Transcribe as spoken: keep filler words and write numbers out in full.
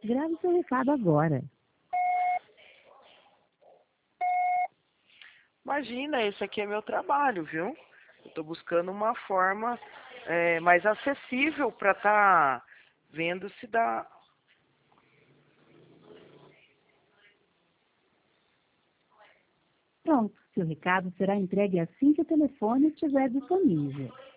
Grave seu recado agora. Imagina, esse aqui é meu trabalho, viu? Eu estou buscando uma forma é, mais acessível para estar tá vendo se dá. Pronto, seu recado será entregue assim que o telefone estiver disponível.